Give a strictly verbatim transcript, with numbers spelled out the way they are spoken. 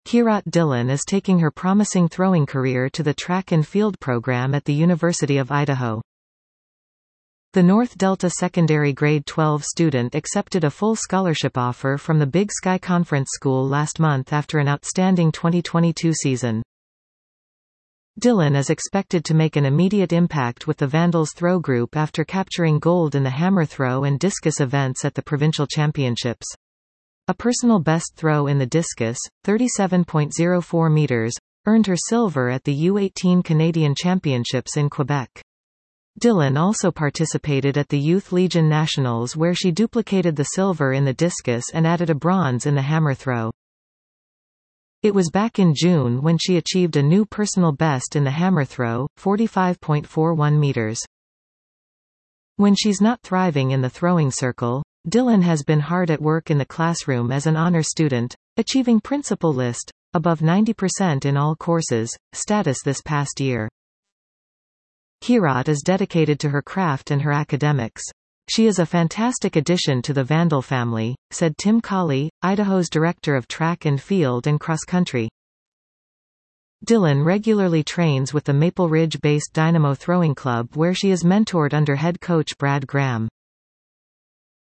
Kirat Dillon is taking her promising throwing career to the track and field program at the University of Idaho. The North Delta Secondary Grade twelve student accepted a full scholarship offer from the Big Sky Conference School last month after an outstanding twenty twenty-two season. Dillon is expected to make an immediate impact with the Vandals throw group after capturing gold in the hammer throw and discus events at the provincial championships. A personal best throw in the discus, thirty-seven point zero four meters, earned her silver at the U eighteen Canadian Championships in Quebec. Dillon also participated at the Youth Legion Nationals where she duplicated the silver in the discus and added a bronze in the hammer throw. It was back in June when she achieved a new personal best in the hammer throw, forty-five point four one meters. When she's not thriving in the throwing circle, Dillon has been hard at work in the classroom as an honor student, achieving principal list, above ninety percent in all courses, status this past year. Kirat is dedicated to her craft and her academics. She is a fantastic addition to the Vandal family, said Tim Colley, Idaho's director of track and field and cross country. Dillon regularly trains with the Maple Ridge-based Dynamo Throwing Club where she is mentored under head coach Brad Graham.